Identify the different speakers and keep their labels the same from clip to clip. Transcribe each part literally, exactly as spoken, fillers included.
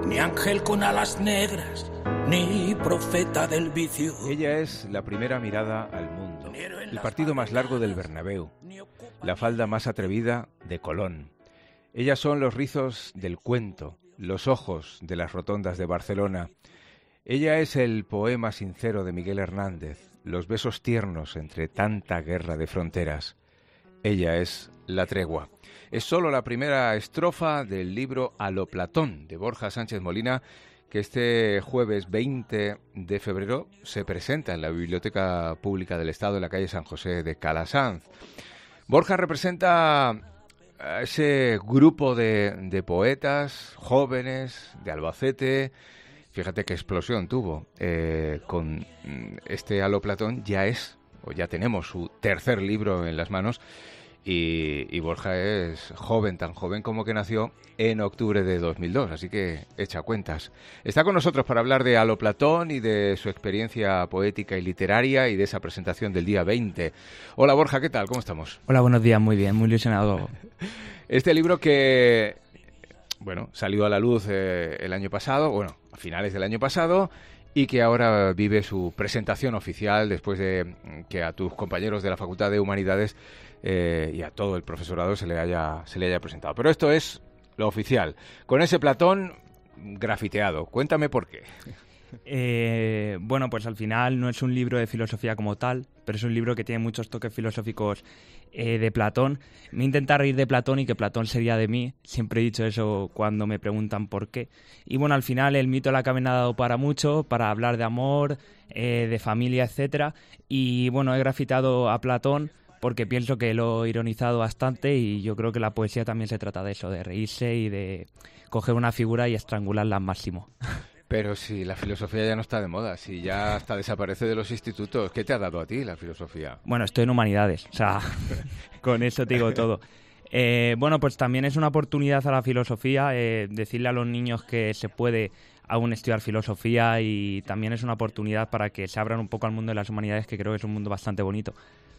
Speaker 1: ni ángel con alas negras, ni profeta del vicio.
Speaker 2: Ella es la primera mirada al mundo, el partido más largo del Bernabéu, la falda más atrevida de Colón. Ellas son los rizos del cuento, los ojos de las rotondas de Barcelona. Ella es el poema sincero de Miguel Hernández, los besos tiernos entre tanta guerra de fronteras. Ella es la tregua. Es solo la primera estrofa del libro A lo Platón, de Borja Sánchez Molina, que este jueves veinte de febrero se presenta en la Biblioteca Pública del Estado en la calle San José de Calasanz. Borja representa a ese grupo de, de poetas jóvenes de Albacete. Fíjate qué explosión tuvo. Eh, con este A lo Platón ya es, o ya tenemos su tercer libro en las manos. Y, y Borja es joven, tan joven como que nació en octubre de dos mil dos, así que echa cuentas. Está con nosotros para hablar de A lo Platón y de su experiencia poética y literaria y de esa presentación del día veinte. Hola Borja, ¿qué tal? ¿Cómo estamos?
Speaker 3: Hola, buenos días, muy bien, muy ilusionado.
Speaker 2: Este libro que, bueno, salió a la luz eh, el año pasado, bueno, a finales del año pasado, y que ahora vive su presentación oficial después de que a tus compañeros de la Facultad de Humanidades Eh, y a todo el profesorado se le haya se le haya presentado. Pero esto es lo oficial, con ese Platón grafiteado. Cuéntame por qué.
Speaker 3: Eh, bueno, pues al final no es un libro de filosofía como tal, pero es un libro que tiene muchos toques filosóficos eh, de Platón. Me intenta reír de Platón y que Platón sería de mí. Siempre he dicho eso cuando me preguntan por qué. Y bueno, al final el mito de la cabeza ha dado para mucho, para hablar de amor, eh, de familia, etcétera. Y bueno, he grafitado a Platón porque pienso que lo he ironizado bastante y yo creo que la poesía también se trata de eso, de reírse y de coger una figura y estrangularla al máximo.
Speaker 2: Pero si la filosofía ya no está de moda, si ya hasta desaparece de los institutos, ¿qué te ha dado a ti la filosofía?
Speaker 3: Bueno, estoy en humanidades, o sea, con eso te digo todo. Eh, bueno, pues también es una oportunidad a la filosofía, eh, decirle a los niños que se puede aún estudiar filosofía y también es una oportunidad para que se abran un poco al mundo de las humanidades, que creo que es un mundo bastante bonito.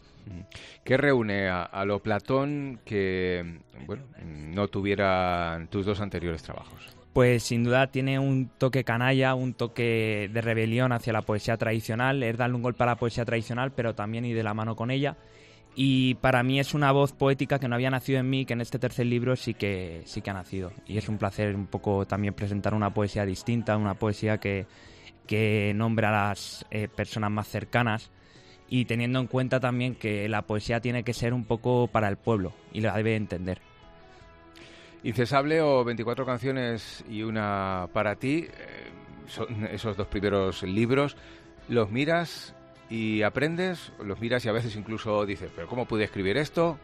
Speaker 2: ¿Qué reúne a, a lo Platón que, bueno, no tuvieran tus dos anteriores trabajos?
Speaker 3: Pues sin duda tiene un toque canalla, un toque de rebelión hacia la poesía tradicional, es darle un golpe a la poesía tradicional, pero también ir de la mano con ella. Y para mí es una voz poética que no había nacido en mí, que en este tercer libro sí que sí que ha nacido. Y es un placer un poco también presentar una poesía distinta, una poesía que, que nombra a las eh, personas más cercanas, y teniendo en cuenta también que la poesía tiene que ser un poco para el pueblo y la debe entender.
Speaker 2: Incesable o veinticuatro canciones y una para ti, eh, son esos dos primeros libros, ¿los miras y aprendes? ¿Los miras y a veces incluso dices, pero cómo pude escribir esto?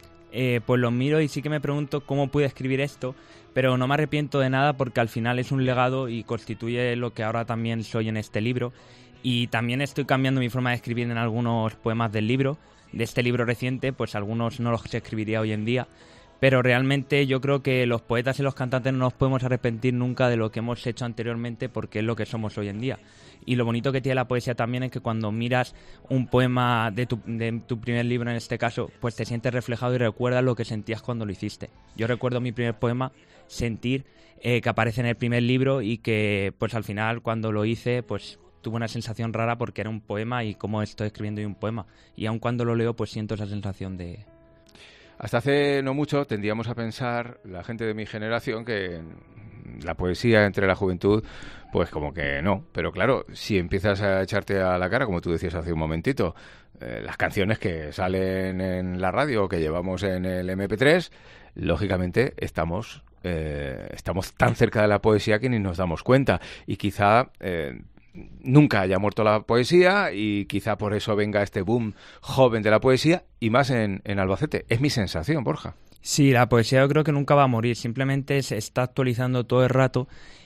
Speaker 3: Eh, pues los miro y sí que me pregunto cómo pude escribir esto, pero no me arrepiento de nada porque al final es un legado y constituye lo que ahora también soy en este libro. Y también estoy cambiando mi forma de escribir en algunos poemas del libro, de este libro reciente, pues algunos no los escribiría hoy en día, pero realmente yo creo que los poetas y los cantantes no nos podemos arrepentir nunca de lo que hemos hecho anteriormente porque es lo que somos hoy en día. Y lo bonito que tiene la poesía también es que cuando miras un poema de tu, de tu primer libro en este caso, pues te sientes reflejado y recuerdas lo que sentías cuando lo hiciste. Yo recuerdo mi primer poema, sentir eh, que aparece en el primer libro y que pues al final cuando lo hice pues tuve una sensación rara porque era un poema y cómo estoy escribiendo un poema. Y aun cuando lo leo, pues siento esa sensación de...
Speaker 2: Hasta hace no mucho tendíamos a pensar, la gente de mi generación, que la poesía entre la juventud, pues como que no. Pero claro, si empiezas a echarte a la cara, como tú decías hace un momentito, eh, las canciones que salen en la radio o que llevamos en el eme pe tres, lógicamente estamos, eh, estamos tan cerca de la poesía que ni nos damos cuenta. Y quizá... Eh, nunca haya muerto la poesía y quizá por eso venga este boom joven de la poesía y más en, en Albacete. Es mi sensación, Borja.
Speaker 3: Sí, la poesía yo creo que nunca va a morir, simplemente se está actualizando todo el rato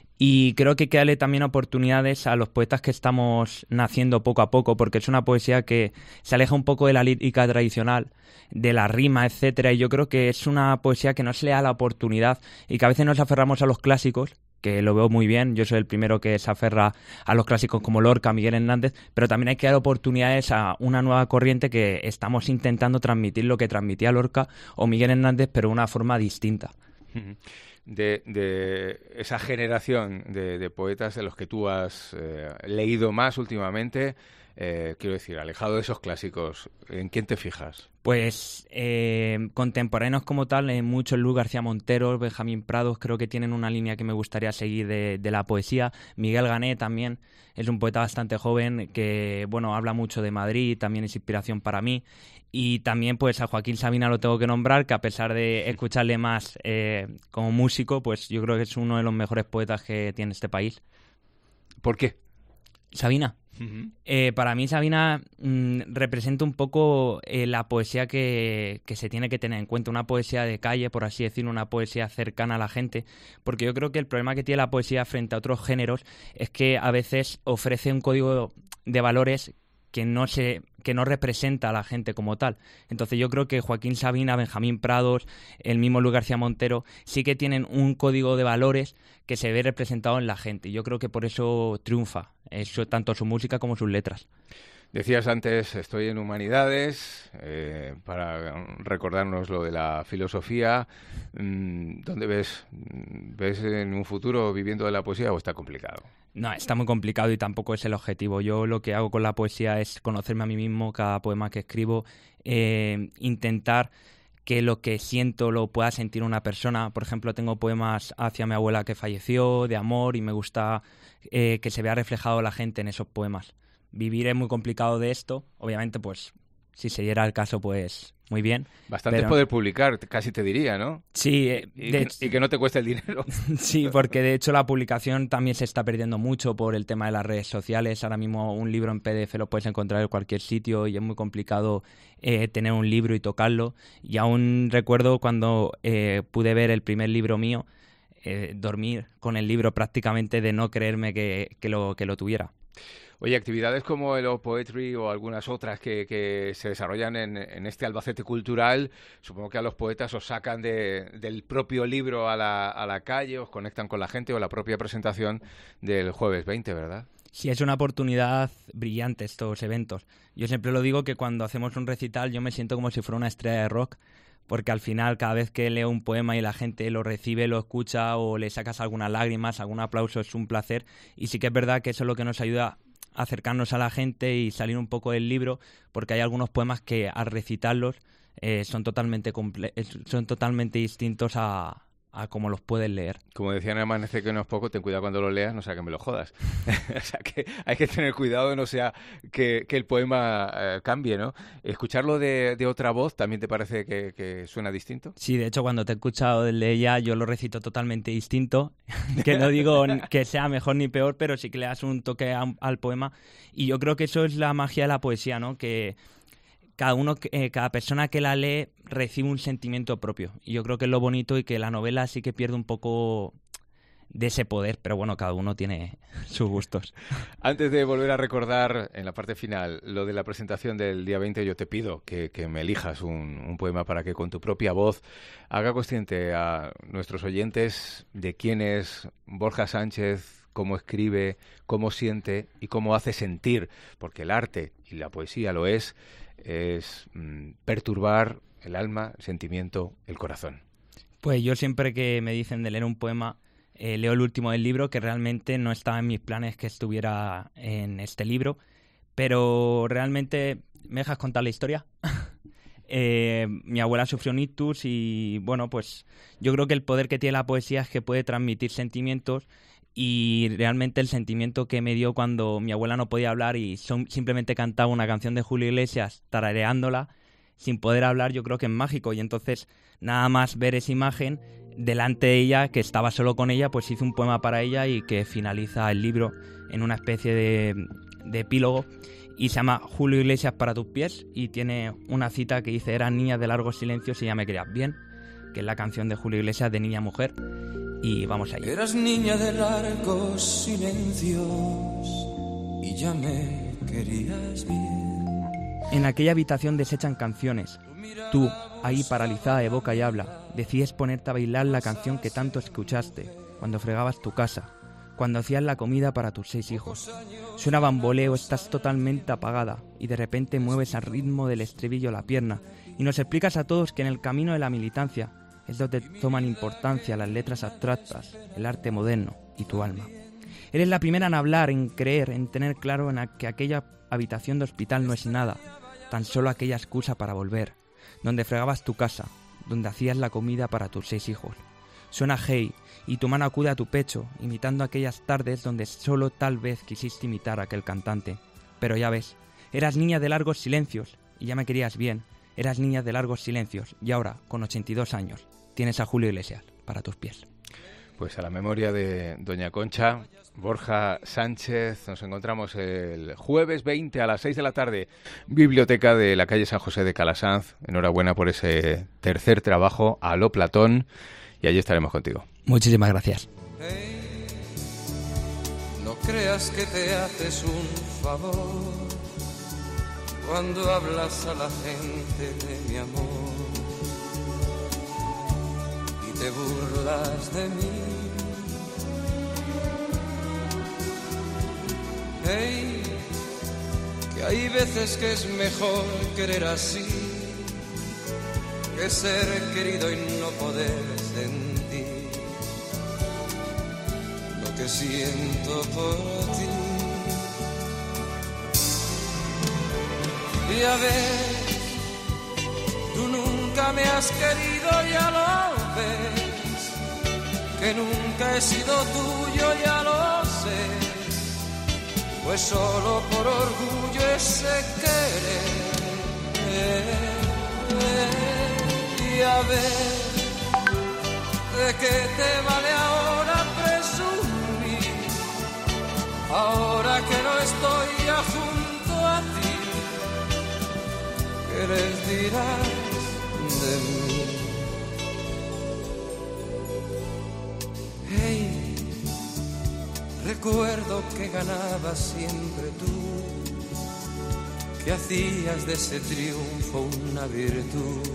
Speaker 3: y creo que hay que darle también oportunidades a los poetas que estamos naciendo poco a poco, porque es una poesía que se aleja un poco de la lírica tradicional, de la rima, etcétera, y yo creo que es una poesía que no se le da la oportunidad y que a veces nos aferramos a los clásicos, que lo veo muy bien, yo soy el primero que se aferra a los clásicos como Lorca, Miguel Hernández, pero también hay que dar oportunidades a una nueva corriente que estamos intentando transmitir lo que transmitía Lorca o Miguel Hernández, pero de una forma distinta.
Speaker 2: de, de esa generación de, de poetas de los que tú has eh, leído más últimamente, eh, quiero decir, alejado de esos clásicos, ¿en quién te fijas?
Speaker 3: Pues eh, contemporáneos como tal, eh, muchos Luis García Montero, Benjamín Prados, creo que tienen una línea que me gustaría seguir de, de la poesía. Miguel Gané también es un poeta bastante joven que, bueno, habla mucho de Madrid, también es inspiración para mí. Y también pues a Joaquín Sabina lo tengo que nombrar, que a pesar de escucharle más eh, como músico, pues yo creo que es uno de los mejores poetas que tiene este país.
Speaker 2: ¿Por qué?
Speaker 3: Sabina.
Speaker 2: Uh-huh.
Speaker 3: Eh, para mí Sabina mmm, representa un poco eh, la poesía que, que se tiene que tener en cuenta, una poesía de calle, por así decirlo, una poesía cercana a la gente, porque yo creo que el problema que tiene la poesía frente a otros géneros es que a veces ofrece un código de valores que no se que no representa a la gente como tal. Entonces yo creo que Joaquín Sabina, Benjamín Prados, el mismo Luis García Montero, sí que tienen un código de valores que se ve representado en la gente. Y yo creo que por eso triunfa, eso, tanto su música como sus letras.
Speaker 2: Decías antes, estoy en Humanidades, eh, para recordarnos lo de la filosofía. ¿Dónde ves? ¿Ves en un futuro viviendo de la poesía o está complicado?
Speaker 3: No, está muy complicado y tampoco es el objetivo. Yo lo que hago con la poesía es conocerme a mí mismo, cada poema que escribo, eh, intentar que lo que siento lo pueda sentir una persona. Por ejemplo, tengo poemas hacia mi abuela que falleció, de amor, y me gusta eh, que se vea reflejado la gente en esos poemas. Vivir es muy complicado de esto, obviamente, pues, si se diera el caso, pues, muy bien.
Speaker 2: Bastante pero... es poder publicar, casi te diría, ¿no?
Speaker 3: Sí. Eh,
Speaker 2: y,
Speaker 3: de...
Speaker 2: que, y que no te cueste el dinero.
Speaker 3: Sí, porque de hecho la publicación también se está perdiendo mucho por el tema de las redes sociales. Ahora mismo un libro en P D F lo puedes encontrar en cualquier sitio y es muy complicado eh, tener un libro y tocarlo. Y aún recuerdo cuando eh, pude ver el primer libro mío, eh, dormir con el libro prácticamente de no creerme que, que, lo, que lo tuviera.
Speaker 2: Oye, actividades como el O-Poetry o algunas otras que, que se desarrollan en, en este Albacete cultural, supongo que a los poetas os sacan de, del propio libro a la, a la calle, os conectan con la gente, o la propia presentación del jueves veinte, ¿verdad?
Speaker 3: Sí, es una oportunidad brillante estos eventos. Yo siempre lo digo que cuando hacemos un recital yo me siento como si fuera una estrella de rock, porque al final cada vez que leo un poema y la gente lo recibe, lo escucha o le sacas algunas lágrimas, algún aplauso, es un placer. Y sí que es verdad que eso es lo que nos ayuda acercarnos a la gente y salir un poco del libro, porque hay algunos poemas que al recitarlos eh, son totalmente comple- son totalmente distintos a, a como los puedes leer.
Speaker 2: Como decían en Amanece que no es poco, ten cuidado cuando lo leas, no sea que me lo jodas. O sea que hay que tener cuidado, no sea que, que el poema eh, cambie, ¿no? Escucharlo de, de otra voz, ¿también te parece que, que suena distinto?
Speaker 3: Sí, de hecho cuando te he escuchado de ella yo lo recito totalmente distinto, que no digo que sea mejor ni peor, pero sí que le das un toque a, al poema, y yo creo que eso es la magia de la poesía, ¿no? Que cada uno, eh, cada persona que la lee recibe un sentimiento propio, y yo creo que es lo bonito, y que la novela sí que pierde un poco de ese poder, pero bueno, cada uno tiene sus gustos.
Speaker 2: Antes de volver a recordar en la parte final lo de la presentación del día veinte, yo te pido que, que me elijas un, un poema para que con tu propia voz haga consciente a nuestros oyentes de quién es Borja Sánchez, cómo escribe, cómo siente y cómo hace sentir, porque el arte y la poesía lo es, es mmm, perturbar el alma, el sentimiento, el corazón.
Speaker 3: Pues yo siempre que me dicen de leer un poema, Eh, leo el último del libro, que realmente no estaba en mis planes que estuviera en este libro, pero realmente, ¿me dejas contar la historia? eh, mi abuela sufrió un ictus y bueno, pues yo creo que el poder que tiene la poesía es que puede transmitir sentimientos, y realmente el sentimiento que me dio cuando mi abuela no podía hablar y son, simplemente cantaba una canción de Julio Iglesias tarareándola sin poder hablar, yo creo que es mágico. Y entonces nada más ver esa imagen delante de ella, que estaba solo con ella, pues hice un poema para ella y que finaliza el libro en una especie de, de epílogo, y se llama Julio Iglesias para tus pies, y tiene una cita que dice: eras niña de largos silencios y ya me querías bien, que es la canción de Julio Iglesias de Niña Mujer, y vamos allá.
Speaker 1: Eras niña de largos silencios y ya me querías bien.
Speaker 3: En aquella habitación desechan canciones. Tú, ahí paralizada de boca y habla, decides ponerte a bailar la canción que tanto escuchaste cuando fregabas tu casa, cuando hacías la comida para tus seis hijos. Suena bamboleo, estás totalmente apagada y de repente mueves al ritmo del estribillo la pierna y nos explicas a todos que en el camino de la militancia es donde toman importancia las letras abstractas, el arte moderno y tu alma. Eres la primera en hablar, en creer, en tener claro en que aquella habitación de hospital no es nada, tan solo aquella excusa para volver, donde fregabas tu casa, donde hacías la comida para tus seis hijos. Suena Hey y tu mano acude a tu pecho, imitando aquellas tardes donde solo tal vez quisiste imitar a aquel cantante. Pero ya ves, eras niña de largos silencios y ya me querías bien. Eras niña de largos silencios y ahora, con ochenta y dos años, tienes a Julio Iglesias para tus pies.
Speaker 2: Pues a la memoria de doña Concha, Borja Sánchez, nos encontramos el jueves veinte a las seis de la tarde, Biblioteca de la calle San José de Calasanz. Enhorabuena por ese tercer trabajo, a lo Platón, y allí estaremos contigo.
Speaker 3: Muchísimas gracias.
Speaker 1: Hey, no creas que te haces un favor cuando hablas a la gente de mi amor y te burlas de mí. Hey, que hay veces que es mejor querer así que ser querido y no poder sentir lo que siento por ti. Y a ver, tú nunca me has querido, ya lo ves, que nunca he sido tuyo, ya lo sé. Pues solo por orgullo ese querer. Y a ver, ¿de qué te vale ahora presumir? Ahora que no estoy ya junto a ti, ¿qué les dirás de mí? Hey, recuerdo que ganabas siempre tú, que hacías de ese triunfo una virtud.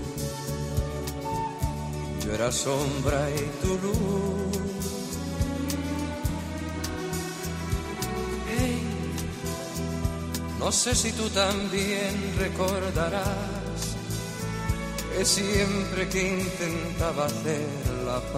Speaker 1: Yo era sombra y tu luz. Hey, no sé si tú también recordarás que siempre que intentaba hacer la paz